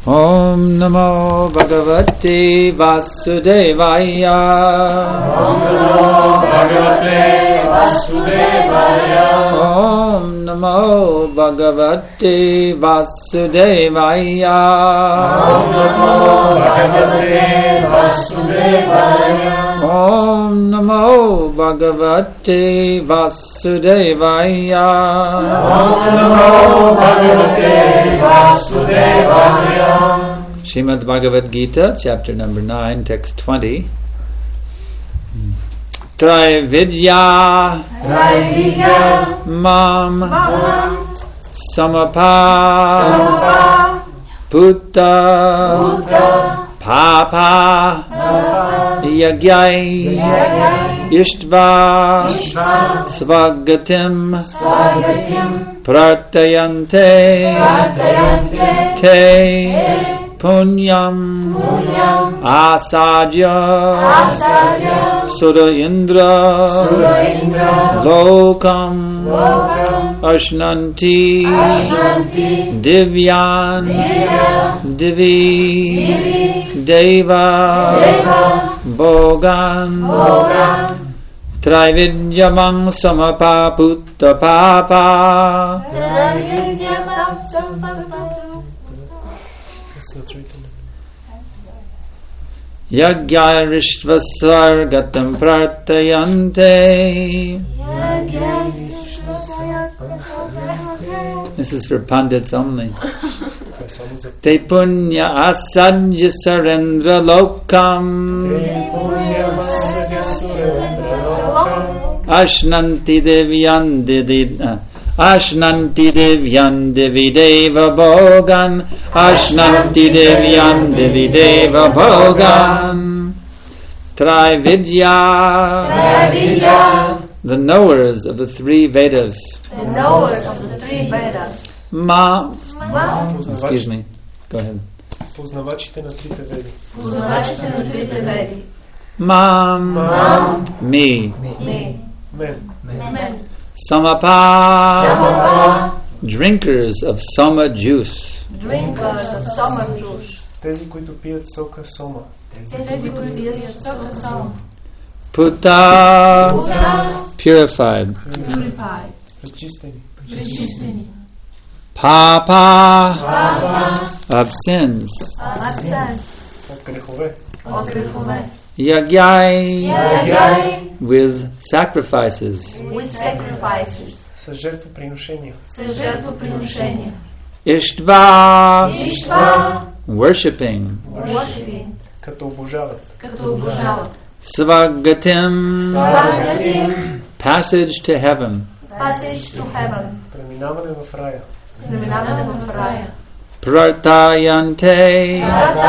Om Namo Bhagavate Vasudevaya. Om Namo Bhagavate Vasudevaya. Om Namo Bhagavate Vasudevaya. Om Namo Bhagavate Vasudevaya. Om Namo Bhagavate Vasudevaya. Om Namo Bhagavate Vasudevaya. Srimad Bhagavad Gita, chapter number 9, text 20. Traividya Mam Samapa Putta Papa Yagyai Ishtva Svagatim Pratayante Te Punyam Asadya Sura Indra Lokam Ashnanti Divyan Divi Deva Bogan Traividyamang Samapa Putta Papa Yagyarishva Sargatam Pratayante. This is for Pandits only. Te Punya Asadya Sarendra Lokam Ashnanti Devyan Devideva Bhogan Ashnanti Devyan Devideva Bhogan Traividya, the knowers of the three Vedas. Excuse me. Go ahead. Познавачите на трите веди. Me. Мен. Samapa, drinkers of soma juice. Тези, които пият сока сома. Putta, purified. Пречистени. Papa, of sins. От грехове. Yagyai, with sacrifices. С жертвоприношения. Ishtva, worshipping. Като обожават. Svagatim, passage to heaven. Преминаване в рая. Pratayante,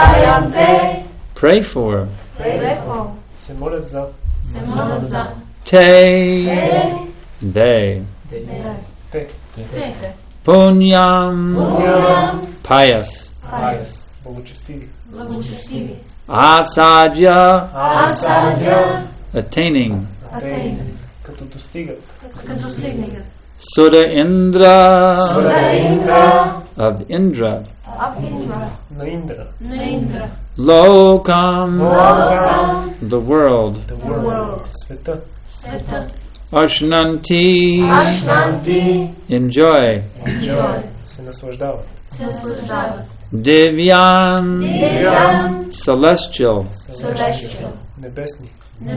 pray for. Се молят за. Te, they. Те. Punyam, pious. Благочестиви. Asadya, attaining. Като достигат. Sura Indra, of Indra. На Индра. Lokam, the world. Света. Ashnanti, enjoy. Се наслаждават. Divyan, celestial. Небесни.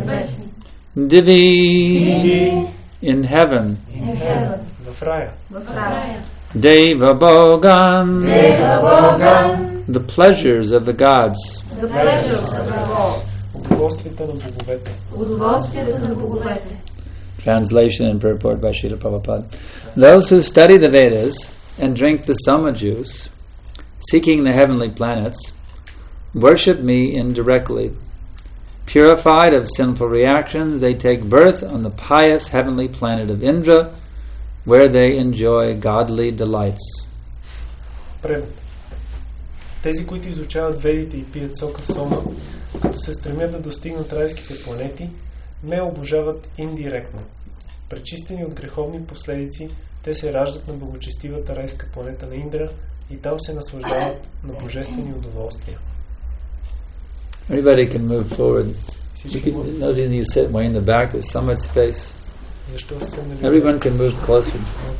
Divi, in heaven. В рая. Deva Bogan, the pleasures of the gods. Удоволствията на боговете. Translation and purport by Srila Prabhupada. Those who study the Vedas and drink the Soma juice, seeking the heavenly planets, worship me indirectly. Purified of sinful reactions, they take birth on the pious heavenly planet of Indra, where they enjoy godly delights. Превод. Тези, които изучават ведите и пият сока сома, като се стремят да достигнат райските планети, ме обожават индиректно. Пречистени от греховни последици, те се раждат на благочестивата райска планета на Индра, и там се наслаждават на божествени удоволствия. Everybody can move forward. No reason you sit way in the back. There's so much space. Everyone can move closer.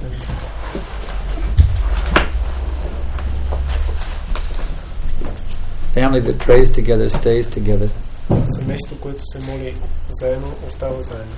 Family that prays together stays together. Семейство, което се моли заедно, остава заедно.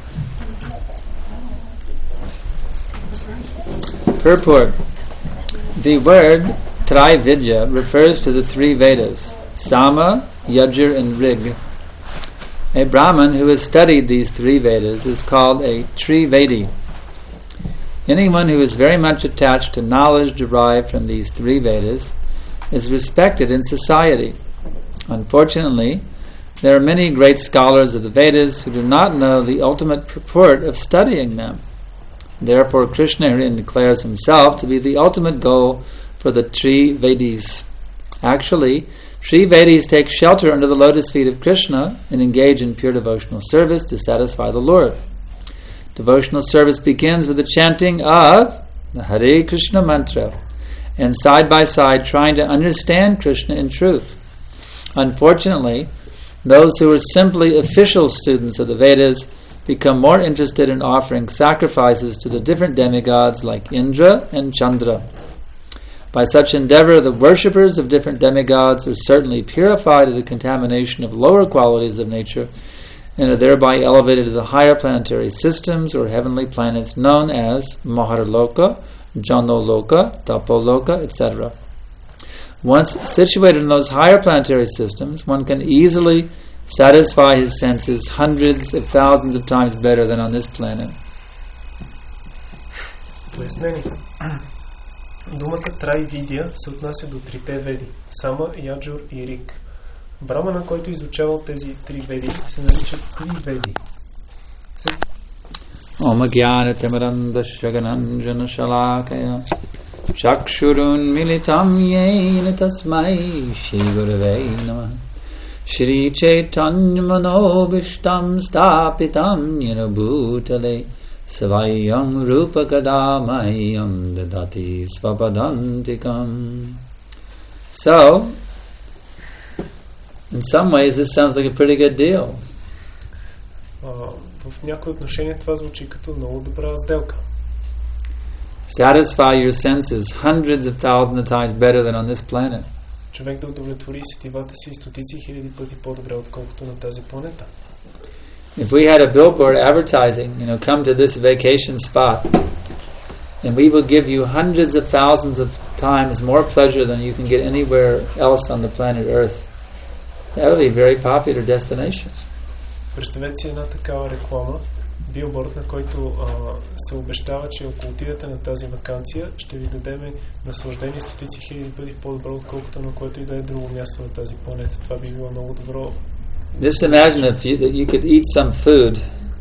Purport. The word Trividya refers to the three Vedas, Sama, Yajur, and Rig. A Brahmin who has studied these three Vedas is called a Trivedi. Anyone who is very much attached to knowledge derived from these three Vedas is respected in society. Unfortunately, there are many great scholars of the Vedas who do not know the ultimate purport of studying them. Therefore, Krishna herein declares himself to be the ultimate goal for the Trivedis. Actually, Trivedis take shelter under the lotus feet of Krishna and engage in pure devotional service to satisfy the Lord. Devotional service begins with the chanting of the Hare Krishna mantra and side by side trying to understand Krishna in truth. Unfortunately, those who are simply official students of the Vedas become more interested in offering sacrifices to the different demigods like Indra and Chandra. By such endeavor, the worshippers of different demigods are certainly purified of the contamination of lower qualities of nature and are thereby elevated to the higher planetary systems or heavenly planets known as Maharloka, Janoloka, Tapoloka, etc. Once situated in those higher planetary systems, one can easily satisfy his senses hundreds of thousands of times better than on this planet. Пояснение. Думата Трайвидия се отнася до трите веди – Сама, Яджур и Рик. Брамана, който изучавал тези три веди, се нарича Триведи. Om Gyana Timarandasya Gananjana Shalakaya Chakshurun Militam Yena Tasmai Shri Gurave Namah Shri Chaitanya Manobishtam Stapitam Yena Bhutale Savayam Rupa Kadamayam Dadati Svapadantikam. So, in some ways this sounds like a pretty good deal. В някои отношения това звучи като много добра сделка. Satisfy your senses hundreds of thousands of times better than on this planet. Човек да удовлетвори сетивата си стотици хиляди пъти по-добре, отколкото на тази планета. If we had a billboard advertising, come to this vacation spot, and we will give you hundreds of thousands of times more pleasure than you can get anywhere else on the planet Earth, that would be a very popular destination. Представете си една такава реклама, билборд, на който се обещава, че ако отидете на тази ваканция, ще ви дадем наслаждение стотици хиляди пъти по-добро, отколкото на което и да е друго място на тази планета. Това би било много добро. Just imagine if you could eat some food,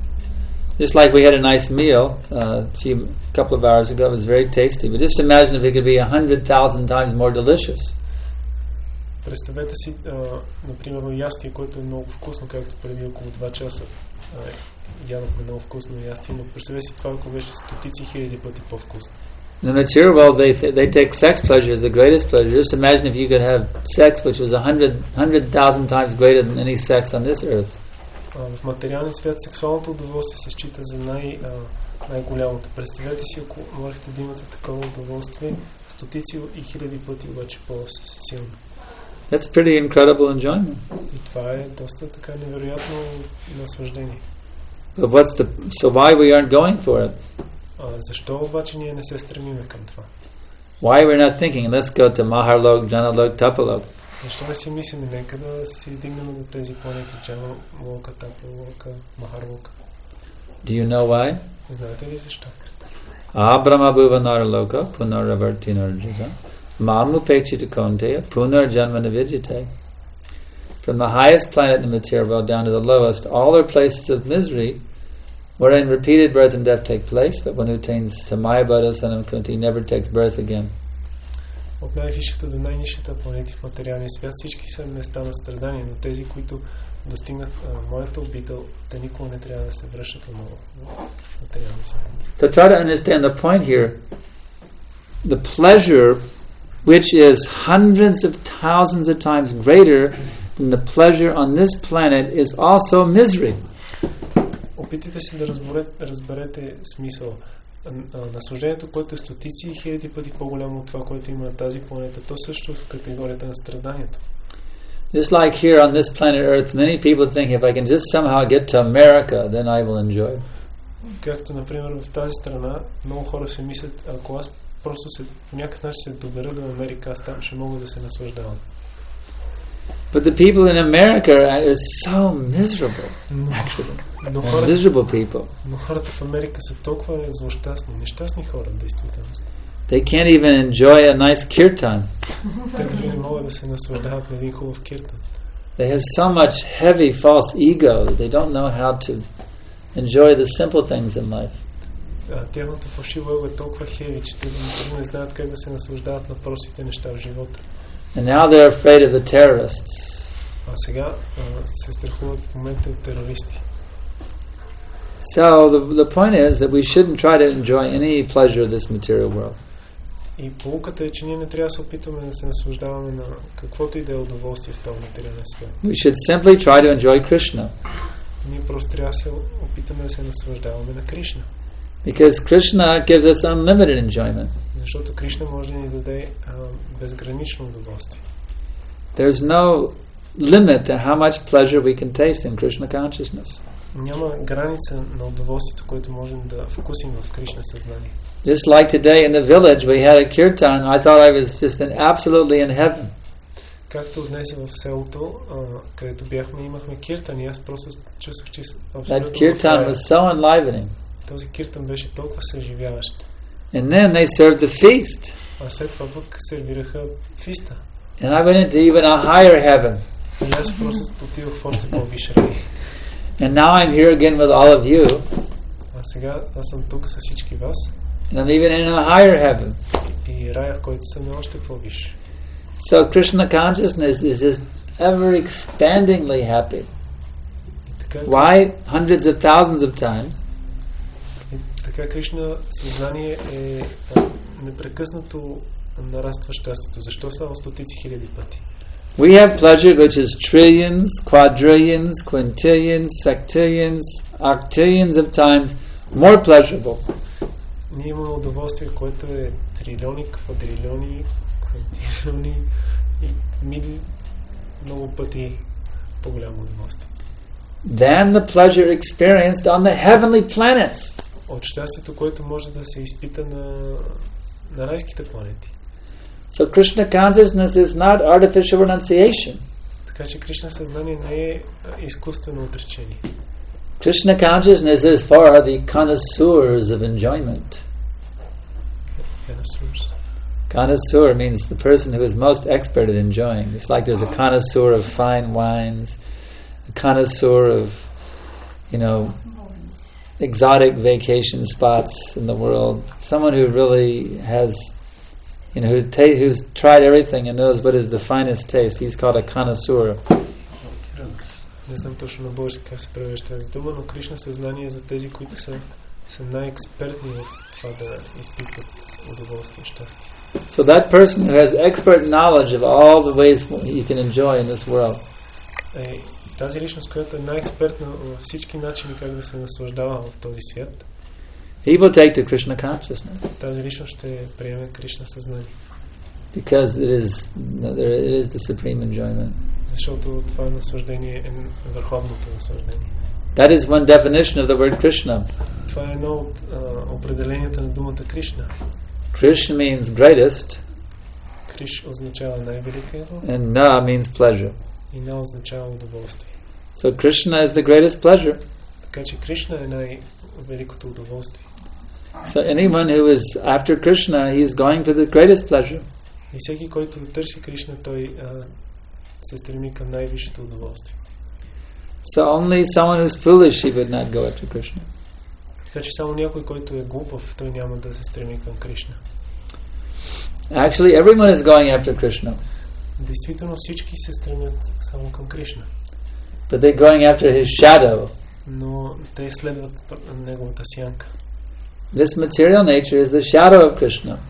just like we had a nice meal a couple of hours ago. It was very tasty. But just imagine if it could be 100,000 times more delicious. Представете си, например, ястие, което е много вкусно, както преди около 2 часа ядохме много вкусно ястие, но представете си това, ако беше стотици хиляди пъти по-вкусно. In the material world, they take sex pleasure as the greatest pleasure. Just imagine if you could have sex which was 100,000 times greater than any sex on this earth. В материалния свят сексуалното удоволствие се счита за най-голямото. Представете си, ако можете да имате такова удоволствие, стотици и хиляди пъти обаче по-силно. That's pretty incredible enjoyment. И това е доста така невероятно наслаждение. But so why we aren't going for it? Защо обаче ние не се стремиме към това? Why we're not thinking, let's go to Maharlok, Janalok, Tapalok? Защо не си мислим, нека да се издигнем до тези планети, Janaloka, Tapaloka, Maharloka? Do you know why? Знаете ли защо? Abrahma bhuva naraloka, punaravarti narjita, mamu pechita konteya, punar janmana vidyate. From the highest planet in the material world down to the lowest, all are places of misery, wherein repeated birth and death take place, but one who attains to Maya Bodha Sanam Kunti never takes birth again. От най-висшата до най-нисшата планети в материалния свят всички са места на страдания, но тези, които достигнат моята обител, те никога не трябва да се връщат отново в материалния свят. So try to understand the point here. The pleasure which is hundreds of thousands of times greater than the pleasure on this planet, is also misery. Опитайте се да разберете смисъл. Наслаждението, което е стотици и хиляди пъти по-голямо от това, което има на тази планета, то също е в категорията на страданието. Just like here on this planet Earth, many people think if I can just somehow get to America, then I will enjoy. Както, например, в тази страна, много хора се мислят, ако аз просто по някакъв начин се добера до Америка, аз там ще мога да се наслаждавам. But the people in America are so miserable, actually. Miserable people. Но хората в Америка са толкова злощастни, нещастни хора, действително. They can't even enjoy a nice kirtan. Те дори не могат да се наслаждават на един хубав киртан. They have so much heavy false ego that they don't know how to enjoy the simple things in life. Тяхното фалшиво его е толкова хеви, че те не знаят как да се наслаждават на простите неща в живота. And now they're afraid of the terrorists. А сега се страхуват в момента от терористи. So the point is that we shouldn't try to enjoy any pleasure of this material world. И поуката е, че ние не трябва да се опитваме да се наслаждаваме на каквото и да е удоволствие в този материален свят. We should simply try to enjoy Krishna. Ние просто трябва да се опитаме да се наслаждаваме на Кришна. Because Krishna gives us unlimited enjoyment. Защото Кришна може да ни даде безгранично удоволствие. There's no limit to how much pleasure we can taste in Krishna consciousness. Няма граница на удоволствието, което можем да вкусим в Кришна съзнание. Just like today in the village we had a kirtan, I thought I was just absolutely in heaven. Както днес в селото, където бяхме, имахме киртан и аз просто чувствах, че абсолютно That kirtan was so enlivening. Този киртан беше толкова съживяващ. And then they served the feast. А след това пък сервираха фиста. And I went into even a higher heaven. И аз просто отидох в още по-висша рай. And now I'm here again with all of you. А сега аз съм тук с всички вас. And I'm even in a higher heaven. И рая, в който съм, е още по-висш. So Krishna consciousness is just ever expandingly happy. Why? Hundreds of thousands of times. И така Кришна съзнание е непрекъснато нараства щастието. Защо само стотици хиляди пъти? We have pleasure which is trillions, quadrillions, quintillions, sextillions, octillions of times more pleasurable. Ние имаме удоволствие, което е трилиони, квадрилиони, квинтилиони и много пъти по-голямо удоволствие. Than the pleasure experienced on the heavenly planets. От щастието, което може да се изпита на райските планети. So Krishna consciousness is not artificial renunciation. Така че Кришна съзнание не е изкуствено отречение. Krishna consciousness is for the connoisseurs of enjoyment. Connoisseur means the person who is most expert at enjoying. It's like there's a connoisseur of fine wines, a connoisseur of, exotic vacation spots in the world. Someone who really has, who's tried everything and knows what is the finest taste. He's called a connoisseur. Не знам точно на български как се превежда тази дума, но Кришна съзнание е за тези, които са най-експертни в това да изпитват удоволствие и щастие. So that person who has expert knowledge of all the ways you can enjoy in this world. Тази личност, която е най-експертна във всички начини как да се наслаждава в този свят, he will take to Krishna consciousness. Тази личност ще приеме Кришна съзнание. Because it is the supreme enjoyment. Защото това наслаждение е върховното наслаждение. That is one definition of the word Krishna. Това е едно от определенията на думата Кришна. Krishna means greatest. Криш означава най-великото. And Na means pleasure. И На означава удоволствие. So Krishna is the greatest pleasure. Така че Кришна е най-великото удоволствие. So anyone who is after Krishna, he is going for the greatest pleasure. И всеки, който търси Кришна, той се стреми към най-висшето удоволствие. So only someone who's foolish, he would not go after Krishna. Така че само някой, който е глупав, той няма да се стреми към Кришна. Actually, everyone is going after Krishna. Действително всички се стремят само към Кришна. But they're going after his shadow. Но те следват неговата сянка. This material nature is the shadow of Krishna.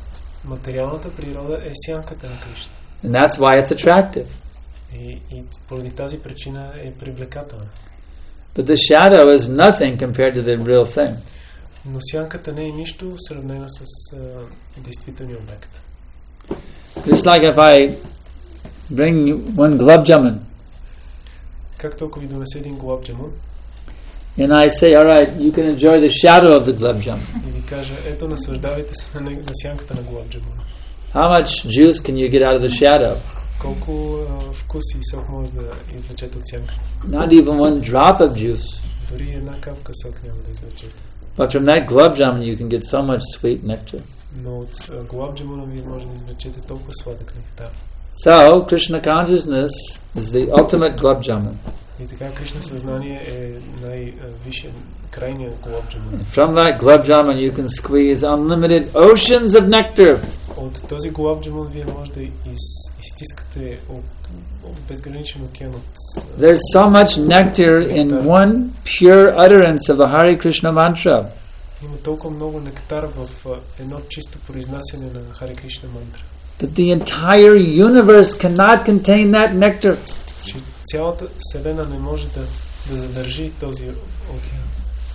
материалната природа е сянката на Кришна. And that's why it's attractive. И поради тази причина е привлекателна. But the shadow is nothing compared to the real thing. Но сянката не е нищо сравнено с действителния обект. Just like if I bring one gulab jamun, Както ако ви донесе един гулаб джамун and I say, all right, you can enjoy the shadow of the gulab jamun. и ви кажа, ето наслаждавайте се на сянката на гулаб джамуна. How much juice can you get out of the shadow? Колко вкус и сок може да извлечете от сянката? Not even one drop of juice. Дори една капка сок няма да извлечете. But from that gulab jamun you can get so much sweet nectar. Но от гулаб джамуна вие може да извлечете толкова сладък нектар. So, Krishna consciousness is the ultimate gulab jamun. И така Кришна съзнание е най-висшият, крайният гулаб джамун. From that gulab jamun you can squeeze unlimited oceans of nectar. От този гулаб джамун вие може да изтискате безграничен океан от... There's so much nectar in one pure utterance of the Hare Krishna mantra. Има толкова много нектар в едно чисто произнасяне на Харе Кришна мантра. That the entire universe cannot contain that nectar. Че цялата Вселена не може да задържи този океан.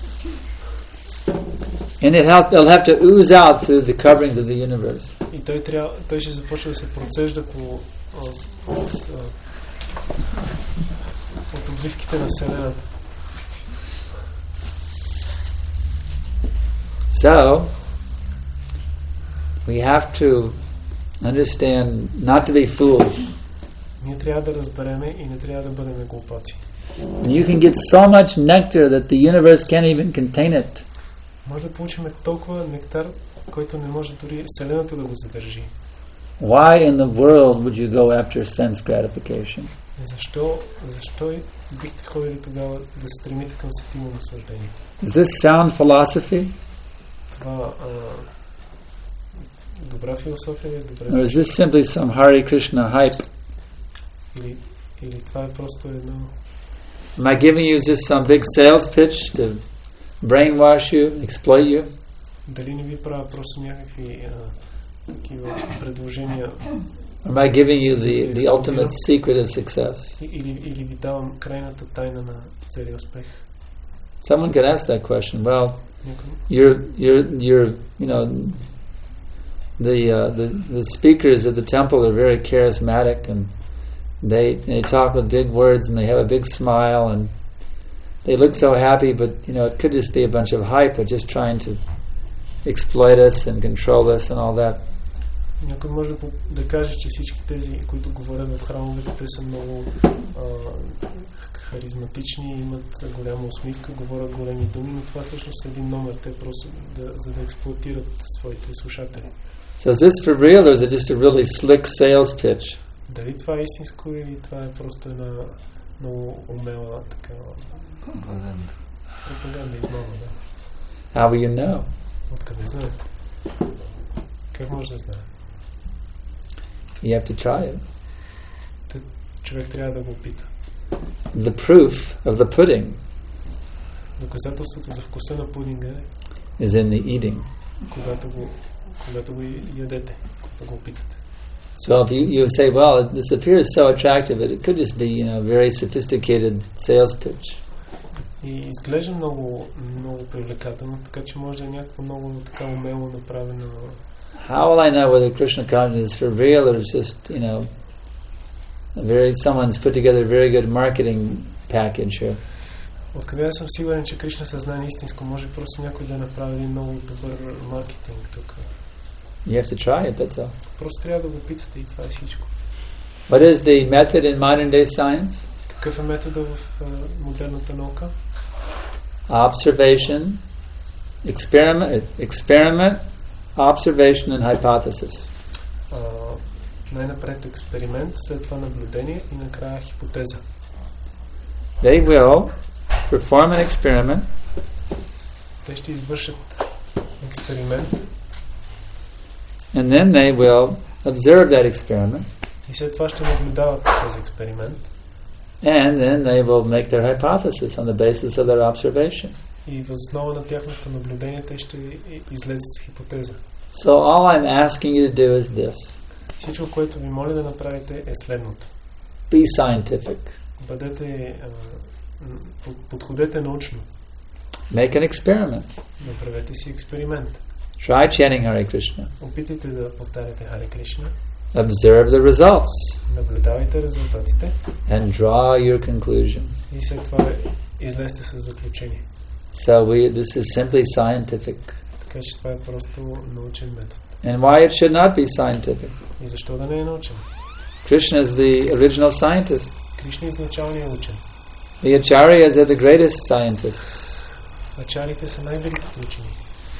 And it'll have to ooze out through the coverings of the universe. И той ще започне да се процежда от обвивките на Вселената. So, we have to understand not to be fools. Ние трябва да разбереме и не трябва да бъдем глупаци. And you can get so much nectar that the universe can't even contain it. Може да получим толкова нектар, който не може дори Вселената да го задържи. Why in the world would you go after sense gratification? Защо бихте ходили тогава да се стремите към сетимо наслаждение? Is this sound philosophy? Това добра философия ли? Or is this simply some Hare Krishna hype? Или това е просто едно... Am I giving you just some big sales pitch to brainwash you, exploit you? Дали не ви правя просто някакви такива предложения? Am I giving you the ultimate secret of success? Или ви давам крайната тайна на целия успех? Someone could ask that question. Well, you're you know, the speakers at the temple are very charismatic, and they talk with big words, and they have a big smile, and they look so happy, but you know, it could just be a bunch of hype, or just trying to exploit us and control us and all that. Някой може да каже, че всички тези, които говорят в храмовете, те са много харизматични, имат голяма усмивка, говорят големи думи, но това всъщност е един номер, те просто за да експлоатират своите слушатели. So is this for real, or is it just a really slick sales pitch? Дали това е истинско или това е просто една много умела такава пропаганда измама, да? How will you know? Откъде знаете? Как може да знае? You have to try it. Човек трябва да го опита. The proof of the pudding Доказателството за вкуса на пудинга is in the eating. Когато го ядете, когато го опитате. So if you say, well, this appears so attractive, it could just be, you know, very sophisticated sales pitch. И изглежда много привлекателно, така че може да е някакво много така умело направено. How will I know whether Krishna consciousness is for real or it's just, you know, someone's put together a very good marketing package here? Откъде съм сигурен, че Кришна съзнание истинско? Може просто някой да направи един много добър маркетинг тук. You have to try it, that's all. Просто трябва да го питате и това е всичко. What is the method in modern day science? Какъв е метода в модерната наука? Observation, experiment, observation and hypothesis. Най-напред експеримент, след това наблюдение и накрая хипотеза. They will perform an experiment. Те ще извършат експеримент. And then they will observe that experiment. И след това ще наблюдават този експеримент. And then they will make their hypothesis on the basis of their observation. И въз основа на тяхното наблюдение те ще излезат с хипотеза. So all I'm asking you to do is this. Всичко, което ви моля да направите е следното. Be scientific. Бъдете, подходете научно. Make an experiment. Направете си експеримент. Try chanting Hare Krishna. Опитайте да повтаряте Харе Кришна. Observe the results. Наблюдавайте резултатите. And draw your conclusion. И след това излезте с заключение. So this is simply scientific. Така че това е просто научен метод. And why it should not be scientific? И защо да не е научен? Krishna is the original scientist. Кришна е изначалният учен. The acharyas are the greatest scientists. Ачарите са най-великите учени.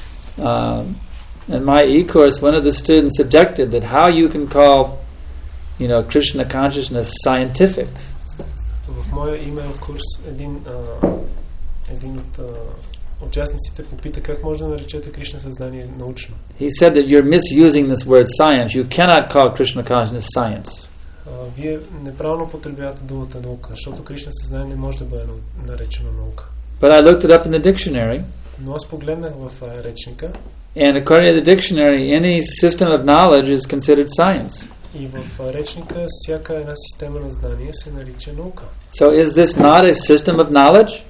In my e-course, one of the students objected that how you can call, Krishna consciousness scientific. В моя имейл курс един от участниците попита как може да наречете Кришна съзнание научно. He said that you're misusing this word science. You cannot call Krishna consciousness science. Вие неправилно потребявате думата наука, защото Кришна съзнание не може да бъде наречено наука. But I looked it up in the dictionary. Но аз погледнах в речника. And according to the dictionary, any system of knowledge is considered science. И в речника всяка една система на знание се нарича наука. So is this not a system of knowledge?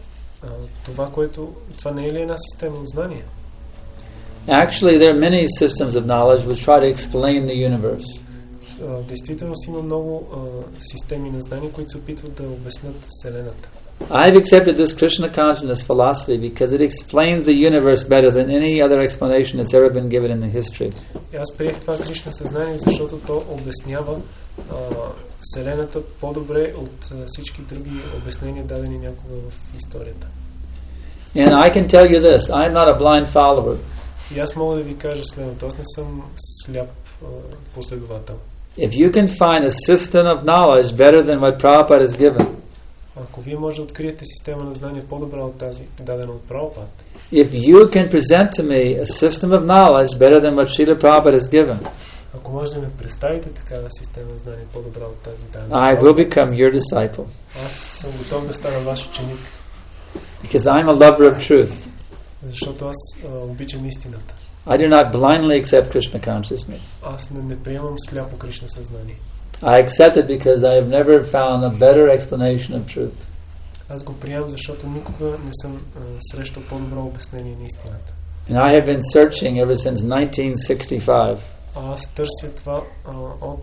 Това не е ли една система от знание? Actually, there are many systems of knowledge which try to explain the universe. Действително има много системи на знание, които се опитват да обяснят Вселената. I've accepted this Krishna consciousness philosophy because it explains the universe better than any other explanation that's ever been given in the history. Аз приех това Кришна съзнание, защото то обяснява Вселената по-добре от всички други обяснения, дадени някога в историята. And I can tell you this, I'm not a blind follower. И аз мога да ви кажа следното, аз не съм сляп последовател. If you can find a system of knowledge better than what Prabhupada has given, ако вие може да откриете система на знание по-добра от тази, дадена от Прабхупад, if you can present to me a system of knowledge better than what Srila Prabhupada has given, ако може да ме представите такава система на знание по-добра от тази дадена, I will become your disciple. Аз съм готов да стана ваш ученик. Because I'm a lover of truth. Защото аз обичам истината. I do not blindly accept Krishna consciousness. Аз не приемам сляпо Кришна съзнание. I accept it because I have never found a better explanation of truth. Аз го приемам, защото никога не съм срещал по-добро обяснение на истината. And I have been searching ever since 1965. Аз търся това от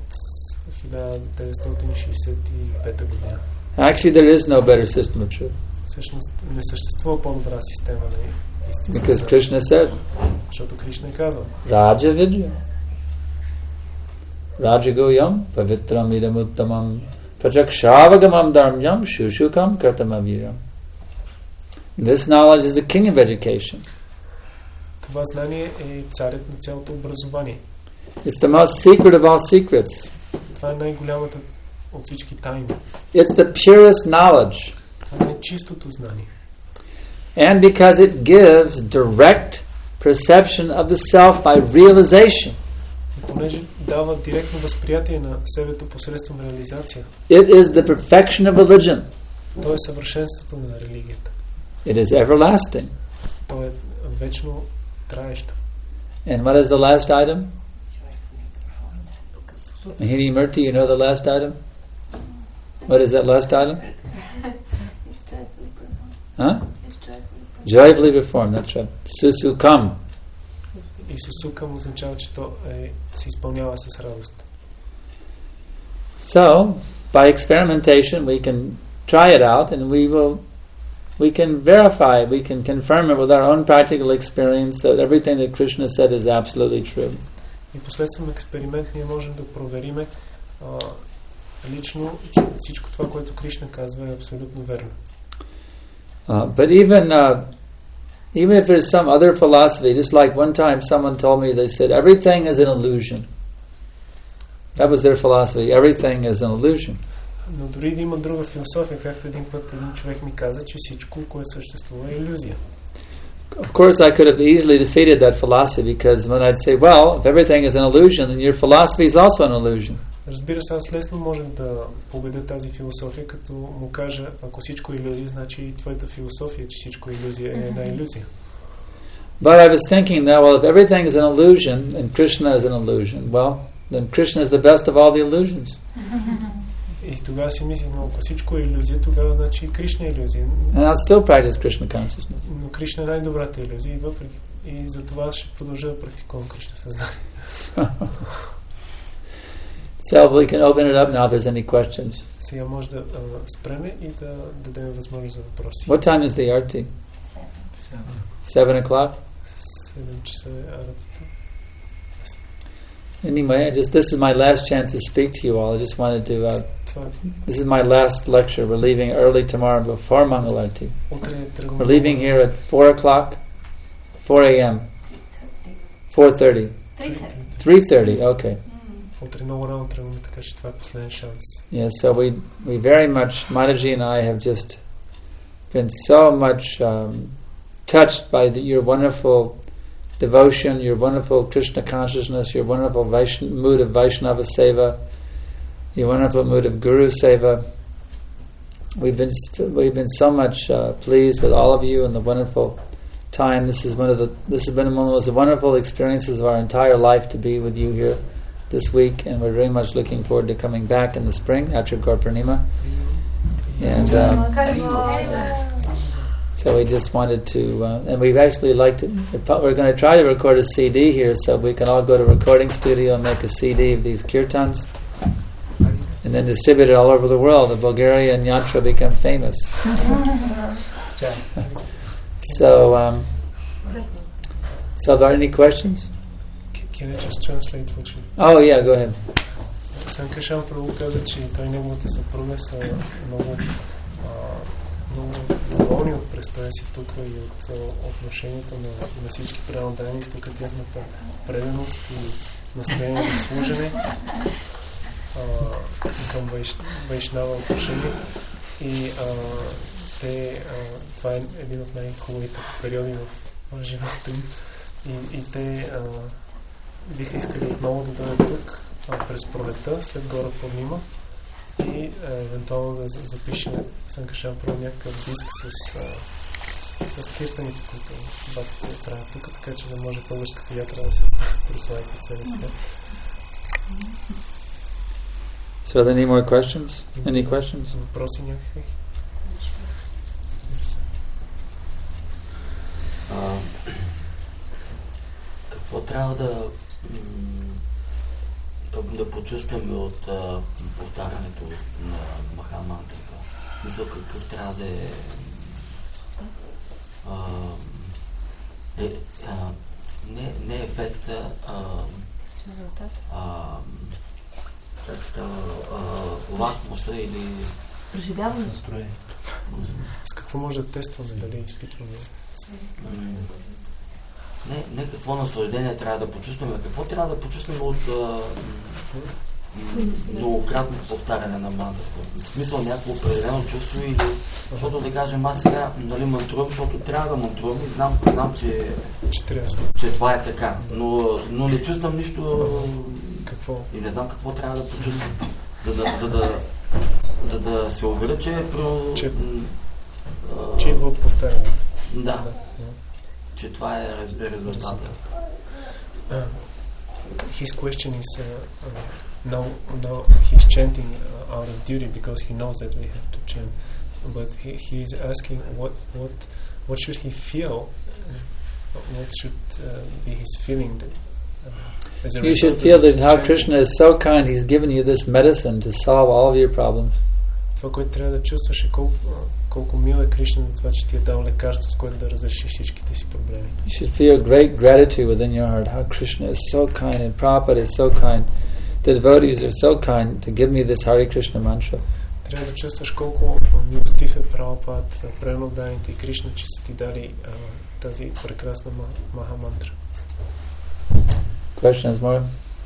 1965 година. Actually, there is no better system of truth. Всъщност не съществува по-добра система на истина. Because Krishna said, защото Кришна е казал, Raja Vidya. Rajagoyam pavitram idam uttamam prajakshaavagamam dharmyam shushukam kartamaviram. This knowledge is the king of education. Това знание е царят на цялото образование. It's the most secret of all secrets. Това е най-голямата от всички тайни. It's the purest knowledge. Това е най-чистото знание. And because it gives direct perception of the self by realization. И понеже дава директно възприятие на себето посредством реализация. It is the perfection of religion. То е съвършенството на религията. It is everlasting. То е вечно траещо. And what is the last item? Mahini Murti, you know the last item? What is that last item? Huh? Joyfully performed, that's right. Susukam. И сусукам означава, че то се изпълнява с радост. So, by experimentation, we can try it out, and we can verify, we can confirm it with our own practical experience that everything that Krishna said is absolutely true. И последством експеримент ние можем да провериме лично, че всичко това, което Кришна казва, е абсолютно верно. But even if there's some other philosophy, just like one time someone told me, they said everything is an illusion. That was their philosophy. Everything is an illusion. Но дори да има друга философия, както един път един човек ми каза, че всичко, което съществува, е илюзия. Of course, I could have easily defeated that philosophy because when I'd say, well, if everything is an illusion, then your philosophy is also an illusion. Разбира се, аз лесно можех да победя тази философия, като му кажа, ако всичко е илюзия, значи и твоята философия, че всичко е илюзия, е една илюзия. But I was thinking now, well, if everything is an illusion and Krishna is an illusion, well, then Krishna is the best of all the illusions. И тогава си мислих, но ако всичко е илюзия, тогава значи и Кришна е илюзия. And I'll still practice Krishna consciousness. Но Кришна е най-добрата илюзия и въпреки. И за това ще продължа да практикувам Кришна съзнание. So we can open it up now if there's any questions. Сега може да спреме и да дадем възможност за въпроси. What time is the arti? 7 o'clock? 7 часа е аратата. Anyway, this is my last chance to speak to you all. I just wanted to. This is my last lecture. We're leaving early tomorrow before Mangalarti. We're leaving here at 4 o'clock, 4 a.m. 4:30. 3:30. Okay. Yeah. So we very much, Mataji and I have just been so much touched by your wonderful devotion, your wonderful Krishna consciousness, your wonderful mood of Vaishnava Seva, your wonderful mood of Guru Seva. We've been so much pleased with all of you and the wonderful time. This has been one of the most wonderful experiences of our entire life to be with you here this week, and we're very much looking forward to coming back in the spring after Gaur Purnima. And so we just wanted to, and we've actually we're going to try to record a CD here so we can all go to a recording studio and make a CD of these kirtans and then distribute it all over the world. The Bulgaria and Yatra become famous. So are there any questions? Can I just translate what you... Oh yeah, go ahead. Санкаршан Прабhu каза, че той и неговата съпруга са много доволни от престоя си тук и от отношението на всички преданни, тук тяхната преданост и настроение за служене към вайшнава отношение. И това е един от най-хубавите периоди в живота им. И те биха искали отново да дойдат тук през пролета, след Гора Пурнима и евентуално да запише Санкаршан Прабhu някакъв диск с киртаните, които батите правят тук, така че да може българската ятра да се прослави по целия свят. So are there any more questions? Any questions? Въпроси някакви? Какво трябва да почувстваме от повтарянето на Махамантрата? Мисля, какъв трябва да не ефекта, как става, лакмуса или преживяване. С какво може да тестваме, дали изпитваме? Не какво наслаждение трябва да почувстваме, какво трябва да почувстваме от многократно повтаряне на мантрата. В смисъл някакво определено чувство или... Защото да кажем, аз сега мантрувам, защото трябва да мантрувам и знам, че това е така. Но не чувствам нищо... Какво? И не знам какво трябва да почувствам. За да се уверя, че идва от повтарянето. Да. Че това е резултата. His question is now he's chanting out of duty because he knows that we have to chant, but he is asking what should he feel, what should be his feeling as a result. You should feel that how Krishna is so kind, he's given you this medicine to solve all of your problems. Това, което трябва да чувстваш е колко мил е Кришна на това, че ти е дал лекарство, с което да разрешиш всичките си проблеми. You should feel great gratitude within your heart how Krishna is so kind and Prabhupada is so kind. The devotees are so kind to give me this Hare Krishna mantra. Трябва да чувстваш колко милостив е Прабхупад, преданните и Кришна, че са ти дали тази прекрасна махамантра. Questions more?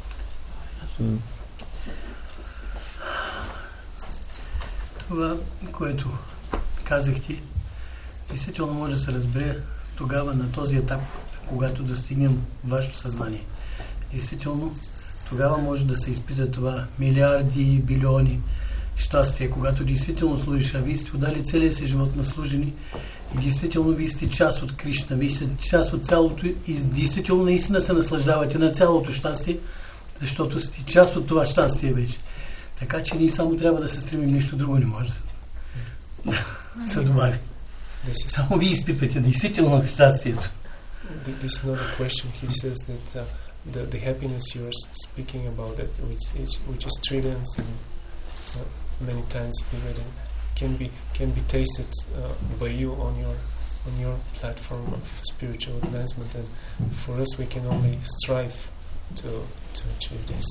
Това, което казахте, действително може да се разбере тогава на този етап, когато достигнем вашето съзнание. Действително, тогава може да се изпита това милиарди, билиони щастие, когато действително служиш, а вие сте отдали целия си живот на служени и действително вие сте част от Кришна, вие сте част от цялото и действително наистина се наслаждавате на цялото щастие, защото сте част от това щастие вече. Така че ние само трябва да се стремим, нещо друго не може да се добави. Само вие изпитвате действително щастието. This is not a question. He says that the happiness you are speaking about, that which is trillions and many times bigger, can be tasted by you on your platform of spiritual advancement, and for us we can only strive to achieve this.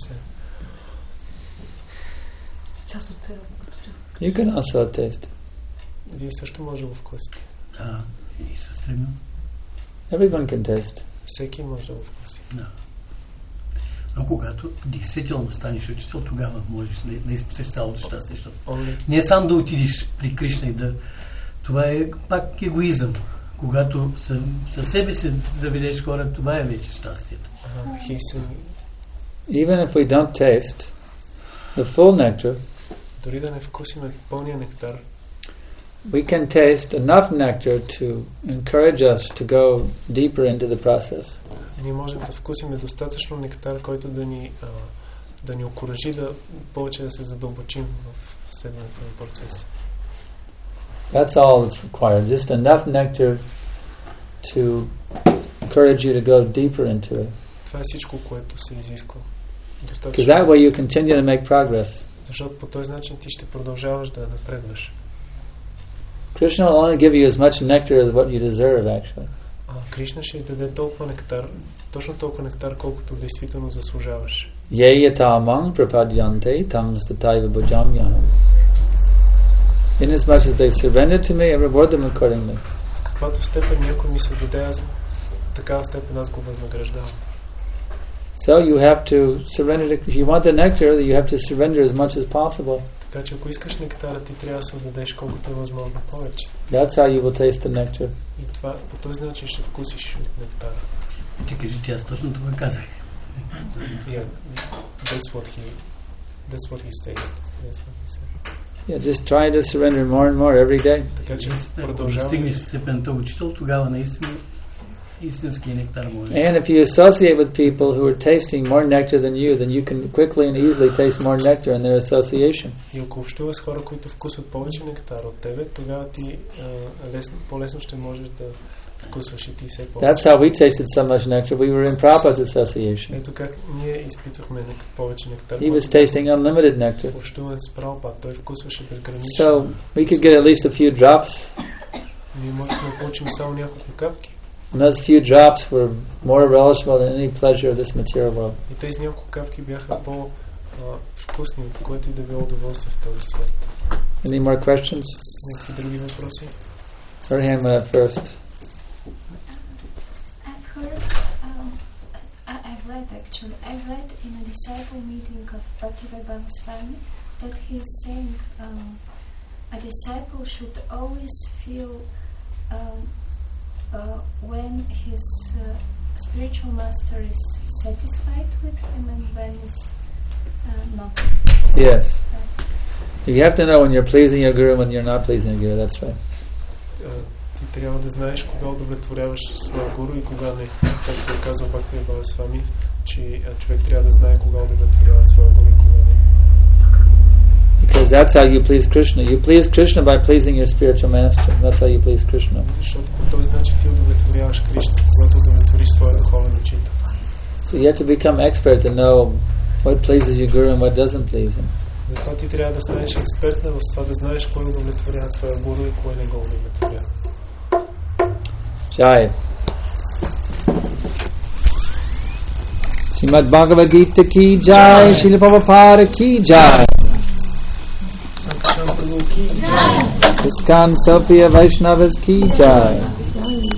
You can also taste. Вие също може да го вкусите. Да, и се стремим. Everyone can taste. Всеки може да го вкуси. Да. Но когато действително станеш учител, тогава можеш да изпиташ цялото щастие. Не сам да отидеш при Кришна и да... Това е пак егоизъм. Когато със себе си заведеш хора, това е вече щастието. Even if we don't taste the full nectar, дори да не вкусиме пълния нектар, we can taste enough nectar to encourage us to go deeper into the process. Ние можем да вкусиме достатъчно нектар, който да ни окуражи да повече да се задълбочим в следването на процеса. That's all that's required. Just enough nectar to encourage you to go deeper into it. Това е всичко, което се изисква. Because that way you continue to make progress. Защото по този начин ти ще продължаваш да напредваш. Krishna will only give you as much nectar as what you deserve, actually. Кришна ще даде толкова нектар, точно толкова нектар, колкото действително заслужаваш. Ye yatamang prapadyante tam stataiva bhajamyaham. Inasmuch as they surrender to me, I reward them accordingly. В каквато степен някой ми се даде, аз в такава степен аз го възнаграждавам. So you have to surrender. If you want the nectar, you have to surrender as much as possible. Така че ако искаш нектара, ти трябва да се отдадеш колкото е възможно повече. That's how you will taste the nectar. И това по този начин ще вкусиш от нектара. Ти кажи, аз точно това казах. Yeah, that's what he stated. Yeah, just try to surrender more and more every day. Така че продължаваме. Ако стигнеш степента учител, тогава наистина истински нектар може. And if you associate with people who are tasting more nectar than you, then you can quickly and easily taste more nectar in their association. И ако общуваш с хора, които вкусват повече нектар от тебе, тогава ти по-лесно ще можеш да вкусваш и ти все повече. That's how we tasted so much nectar. We were in Prabhupada's association. Ето как ние изпитвахме повече нектар. He was tasting unlimited nectar. Общуване с Прабхупада, той вкусваше безгранично. So we could get at least a few drops. Ние можехме да получим само няколко капки. And those few drops were more relishable than any pleasure of this material world. И тези няколко капки бяха по-вкусни от което и да било удоволствие в този свят. Any more questions? Някакви други въпроси? Her hand went up first. I've read in a disciple meeting of Bhaktivedanta Swami that he is saying a disciple should always feel when his spiritual master is satisfied with him and when is not. Yes. You have to know when you're pleasing your guru and when you're not pleasing your guru. That's right. Ти трябва да знаеш кога удовлетворяваш своя гуру и кога не. Както е казал Бхактиведanta Свами, че човек трябва да знае кога удовлетворява своя гуру и кога не. Because that's how you please Krishna. You please Krishna by pleasing your spiritual master. That's how you please Krishna. Защото по този начин ти удовлетворяваш Кришна, когато удовлетвориш своя духовен учител. So you have to become expert to know what pleases your guru and what doesn't please him. Затова ти трябва да станеш експертна в това да знаеш кой удовлетворява твоя гуру и кой не го удовлетворява. Jai. Srimad Bhagavad Gita ki jai, Srila Prabhupada ki jai. ISKCON Sophia Vaishnavas ki jai.